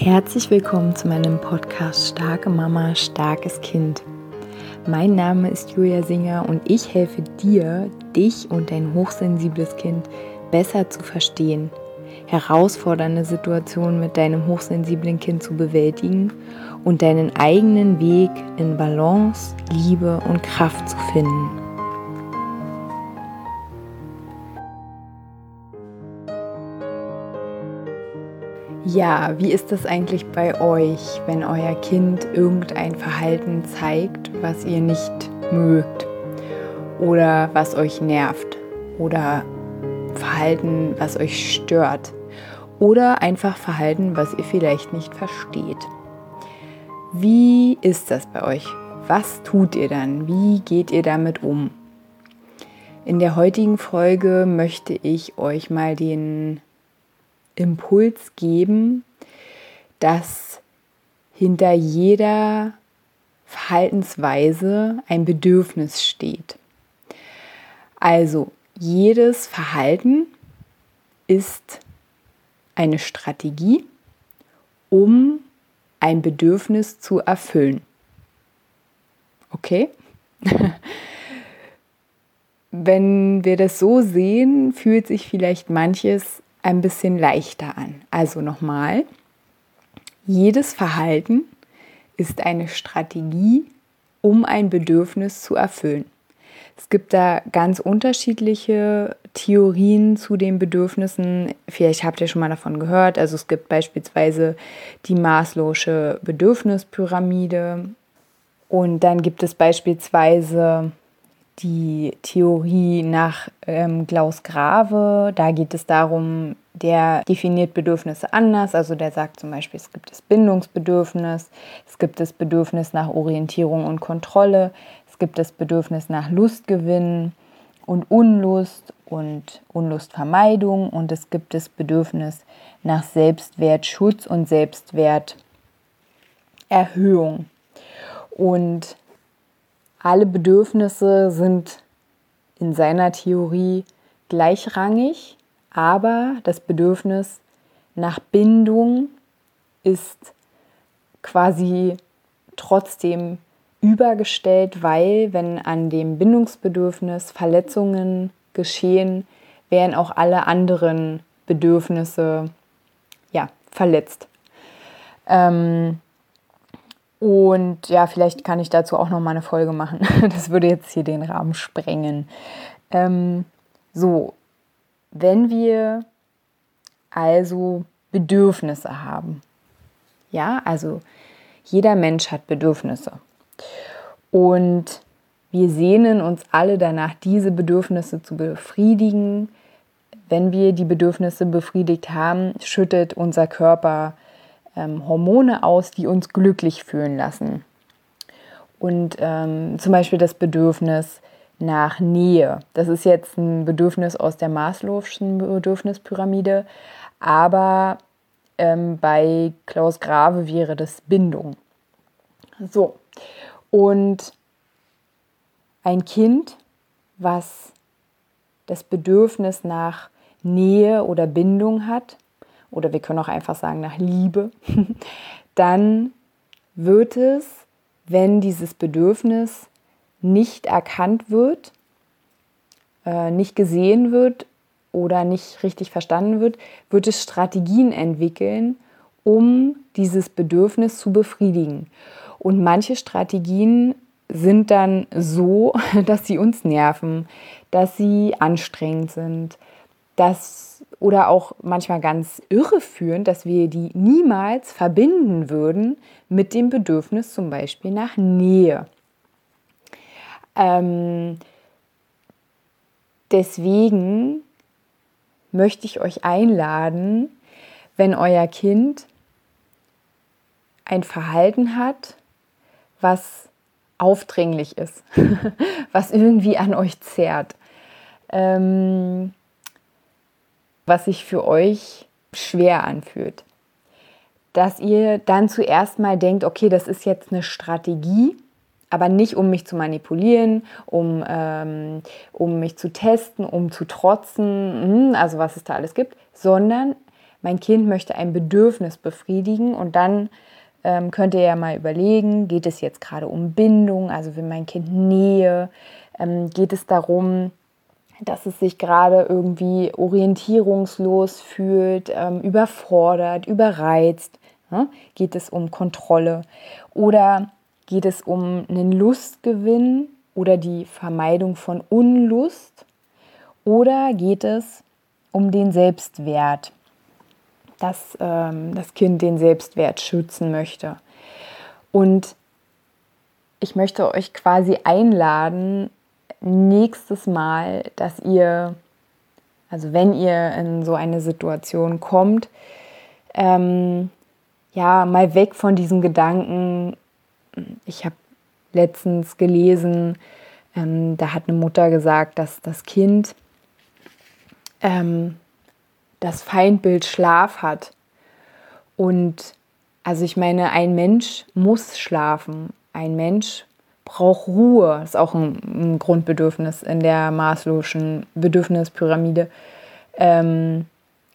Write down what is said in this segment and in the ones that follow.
Herzlich willkommen zu meinem Podcast Starke Mama, starkes Kind. Mein Name ist Julia Singer und ich helfe dir, dich und dein hochsensibles Kind besser zu verstehen, herausfordernde Situationen mit deinem hochsensiblen Kind zu bewältigen und deinen eigenen Weg in Balance, Liebe und Kraft zu finden. Ja, wie ist das eigentlich bei euch, wenn euer Kind irgendein Verhalten zeigt, was ihr nicht mögt oder was euch nervt oder Verhalten, was euch stört oder einfach Verhalten, was ihr vielleicht nicht versteht? Wie ist das bei euch? Was tut ihr dann? Wie geht ihr damit um? In der heutigen Folge möchte ich euch mal den Impuls geben, dass hinter jeder Verhaltensweise ein Bedürfnis steht. Also jedes Verhalten ist eine Strategie, um ein Bedürfnis zu erfüllen. Okay? Wenn wir das so sehen, fühlt sich vielleicht manches ein bisschen leichter an. Also nochmal, jedes Verhalten ist eine Strategie, um ein Bedürfnis zu erfüllen. Es gibt da ganz unterschiedliche Theorien zu den Bedürfnissen. Vielleicht habt ihr schon mal davon gehört. Also es gibt beispielsweise die Maslow'sche Bedürfnispyramide und dann gibt es beispielsweise die Theorie nach Klaus Grave. Da geht es darum, der definiert Bedürfnisse anders. Also der sagt zum Beispiel, es gibt das Bindungsbedürfnis, es gibt das Bedürfnis nach Orientierung und Kontrolle, es gibt das Bedürfnis nach Lustgewinn und Unlustvermeidung und es gibt das Bedürfnis nach Selbstwertschutz und Selbstwerterhöhung. Und alle Bedürfnisse sind in seiner Theorie gleichrangig, aber das Bedürfnis nach Bindung ist quasi trotzdem übergestellt, weil wenn an dem Bindungsbedürfnis Verletzungen geschehen, werden auch alle anderen Bedürfnisse verletzt. Und ja, vielleicht kann ich dazu auch noch mal eine Folge machen. Das würde jetzt hier den Rahmen sprengen. Wenn wir also Bedürfnisse haben, ja, also jeder Mensch hat Bedürfnisse. Und wir sehnen uns alle danach, diese Bedürfnisse zu befriedigen. Wenn wir die Bedürfnisse befriedigt haben, schüttet unser Körper Hormone aus, die uns glücklich fühlen lassen. Und zum Beispiel das Bedürfnis nach Nähe. Das ist jetzt ein Bedürfnis aus der Maslow'schen Bedürfnispyramide, aber bei Klaus Grave wäre das Bindung. So, und ein Kind, was das Bedürfnis nach Nähe oder Bindung hat, oder wir können auch einfach sagen nach Liebe, dann wird es, wenn dieses Bedürfnis nicht erkannt wird, nicht gesehen wird oder nicht richtig verstanden wird, wird es Strategien entwickeln, um dieses Bedürfnis zu befriedigen. Und manche Strategien sind dann so, dass sie uns nerven, dass sie anstrengend sind, oder auch manchmal ganz irreführend, dass wir die niemals verbinden würden mit dem Bedürfnis zum Beispiel nach Nähe. Deswegen möchte ich euch einladen, wenn euer Kind ein Verhalten hat, was aufdringlich ist, was irgendwie an euch zerrt, was sich für euch schwer anfühlt, dass ihr dann zuerst mal denkt, okay, das ist jetzt eine Strategie, aber nicht um mich zu manipulieren, um mich zu testen, um zu trotzen, also was es da alles gibt, sondern mein Kind möchte ein Bedürfnis befriedigen und dann könnt ihr ja mal überlegen, geht es jetzt gerade um Bindung, also will mein Kind Nähe, geht es darum, dass es sich gerade irgendwie orientierungslos fühlt, überfordert, überreizt, ne? Geht es um Kontrolle oder geht es um einen Lustgewinn oder die Vermeidung von Unlust oder geht es um den Selbstwert, dass das Kind den Selbstwert schützen möchte. Und ich möchte euch quasi einladen, nächstes Mal, dass ihr, also wenn ihr in so eine Situation kommt, ja, mal weg von diesem Gedanken. Ich habe letztens gelesen, da hat eine Mutter gesagt, dass das Kind das Feindbild Schlaf hat. Und also ich meine, ein Mensch muss schlafen. Ein Mensch braucht Ruhe. Das ist auch ein Grundbedürfnis in der Maslow'schen Bedürfnispyramide. Ein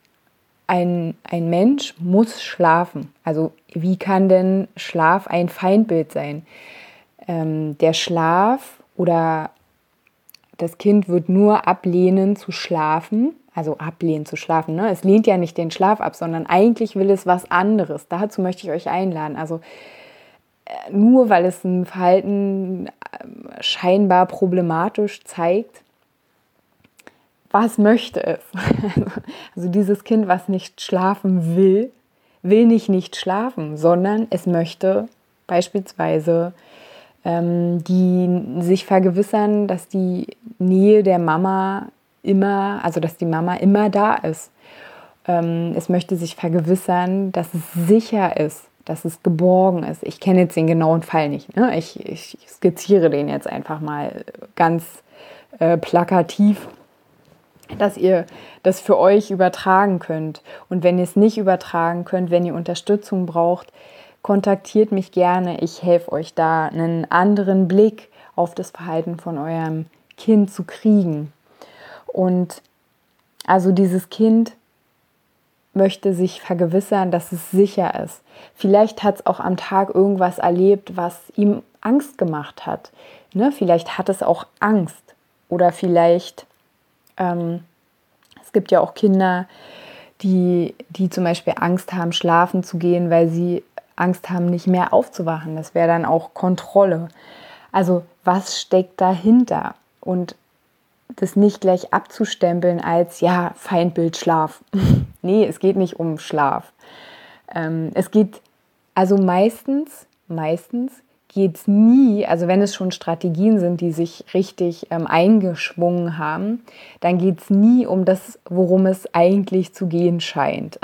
Mensch muss schlafen. Also wie kann denn Schlaf ein Feindbild sein? Der Schlaf oder das Kind wird nur ablehnen zu schlafen, also ablehnen zu schlafen. Ne? Es lehnt ja nicht den Schlaf ab, sondern eigentlich will es was anderes. Dazu möchte ich euch einladen. Also nur weil es ein Verhalten scheinbar problematisch zeigt, was möchte es? Also dieses Kind, was nicht schlafen will, will nicht schlafen, sondern es möchte beispielsweise die sich vergewissern, dass die Nähe der Mama immer, also dass die Mama immer da ist. Es möchte sich vergewissern, dass es sicher ist, dass es geborgen ist. Ich kenne jetzt den genauen Fall nicht. Ne? Ich skizziere den jetzt einfach mal ganz plakativ, dass ihr das für euch übertragen könnt. Und wenn ihr es nicht übertragen könnt, wenn ihr Unterstützung braucht, kontaktiert mich gerne. Ich helfe euch da, einen anderen Blick auf das Verhalten von eurem Kind zu kriegen. Und also dieses Kind möchte sich vergewissern, dass es sicher ist. Vielleicht hat es auch am Tag irgendwas erlebt, was ihm Angst gemacht hat. Ne? Vielleicht hat es auch Angst. Oder vielleicht, es gibt ja auch Kinder, die zum Beispiel Angst haben, schlafen zu gehen, weil sie Angst haben, nicht mehr aufzuwachen. Das wäre dann auch Kontrolle. Also was steckt dahinter? Und das nicht gleich abzustempeln als, ja, Feindbild Schlaf. Nee, es geht nicht um Schlaf. Es geht, also meistens geht es nie, also wenn es schon Strategien sind, die sich richtig eingeschwungen haben, dann geht es nie um das, worum es eigentlich zu gehen scheint.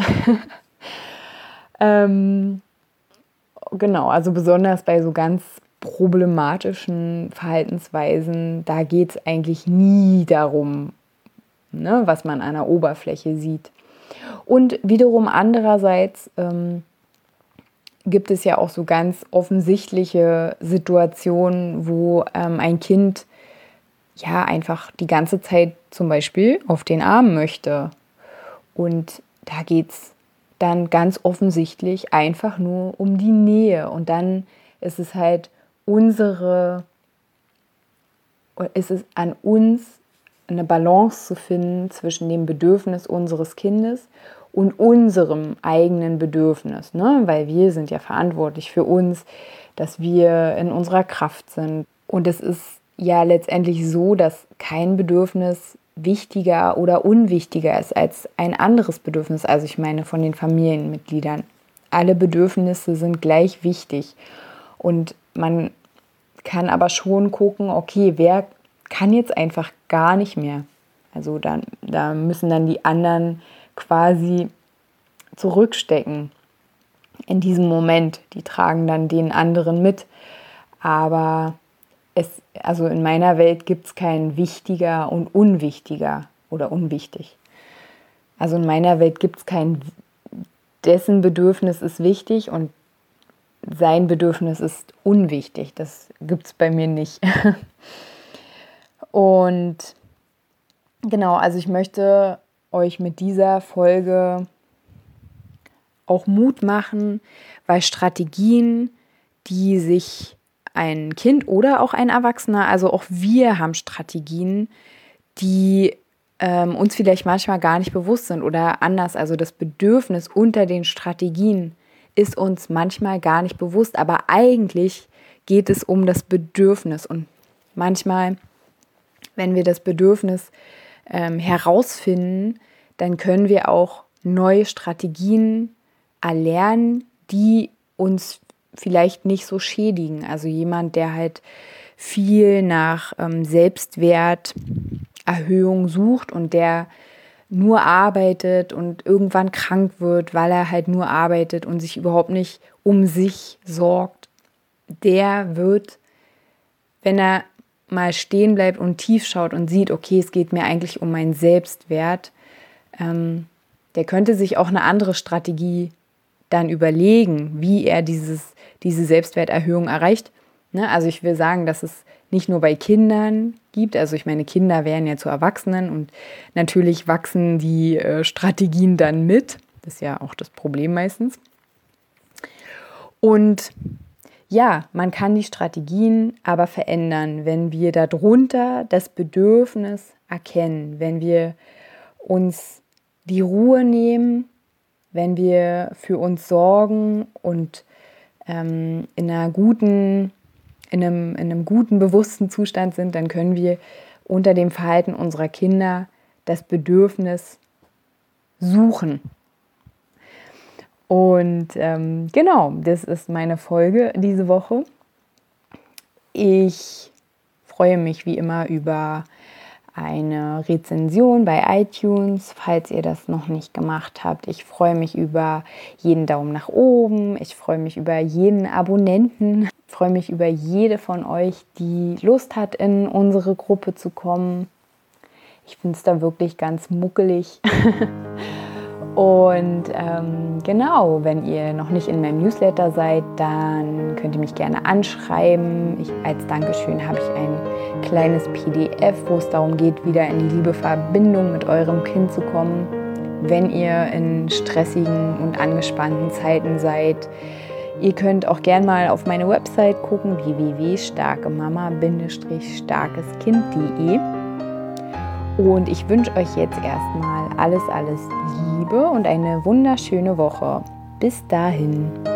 Genau, also besonders bei so ganz problematischen Verhaltensweisen, da geht es eigentlich nie darum, ne, was man an der Oberfläche sieht. Und wiederum andererseits gibt es ja auch so ganz offensichtliche Situationen, wo ein Kind ja einfach die ganze Zeit zum Beispiel auf den Arm möchte. Und da geht es dann ganz offensichtlich einfach nur um die Nähe. Und dann ist es halt ist es an uns, eine Balance zu finden zwischen dem Bedürfnis unseres Kindes und unserem eigenen Bedürfnis, ne? Weil wir sind ja verantwortlich für uns, dass wir in unserer Kraft sind. Und es ist ja letztendlich so, dass kein Bedürfnis wichtiger oder unwichtiger ist als ein anderes Bedürfnis. Also ich meine von den Familienmitgliedern. Alle Bedürfnisse sind gleich wichtig. Und man kann aber schon gucken, okay, wer kann jetzt einfach gar nicht mehr. Also da müssen dann die anderen quasi zurückstecken in diesem Moment. Die tragen dann den anderen mit. Aber also in meiner Welt gibt es kein wichtiger und unwichtiger oder unwichtig. Also in meiner Welt gibt es kein, dessen Bedürfnis ist wichtig und sein Bedürfnis ist unwichtig. Das gibt es bei mir nicht. Und genau, also ich möchte euch mit dieser Folge auch Mut machen, weil Strategien, die sich ein Kind oder auch ein Erwachsener, also auch wir haben Strategien, die uns vielleicht manchmal gar nicht bewusst sind oder anders. Also das Bedürfnis unter den Strategien ist uns manchmal gar nicht bewusst, aber eigentlich geht es um das Bedürfnis. Und manchmal, wenn wir das Bedürfnis herausfinden, dann können wir auch neue Strategien erlernen, die uns vielleicht nicht so schädigen. Also jemand, der halt viel nach Selbstwerterhöhung sucht und der nur arbeitet und irgendwann krank wird, weil er halt nur arbeitet und sich überhaupt nicht um sich sorgt, der wird, wenn er mal stehen bleibt und tief schaut und sieht, okay, es geht mir eigentlich um meinen Selbstwert, der könnte sich auch eine andere Strategie dann überlegen, wie er diese Selbstwerterhöhung erreicht. Ne? Also ich will sagen, dass es nicht nur bei Kindern gibt, also ich meine, Kinder werden ja zu Erwachsenen und natürlich wachsen die Strategien dann mit. Das ist ja auch das Problem meistens. Und ja, man kann die Strategien aber verändern, wenn wir darunter das Bedürfnis erkennen, wenn wir uns die Ruhe nehmen, wenn wir für uns sorgen und in einem guten, bewussten Zustand sind, dann können wir unter dem Verhalten unserer Kinder das Bedürfnis suchen. Und genau, das ist meine Folge diese Woche. Ich freue mich wie immer über eine Rezension bei iTunes, falls ihr das noch nicht gemacht habt. Ich freue mich über jeden Daumen nach oben. Ich freue mich über jeden Abonnenten. Ich freue mich über jede von euch, die Lust hat, in unsere Gruppe zu kommen. Ich finde es da wirklich ganz muckelig. Und genau, wenn ihr noch nicht in meinem Newsletter seid, dann könnt ihr mich gerne anschreiben. Als Dankeschön habe ich ein kleines PDF, wo es darum geht, wieder in die liebe Verbindung mit eurem Kind zu kommen, wenn ihr in stressigen und angespannten Zeiten seid. Ihr könnt auch gerne mal auf meine Website gucken, www.starkemama-starkeskind.de. Und ich wünsche euch jetzt erstmal alles Liebe und eine wunderschöne Woche. Bis dahin.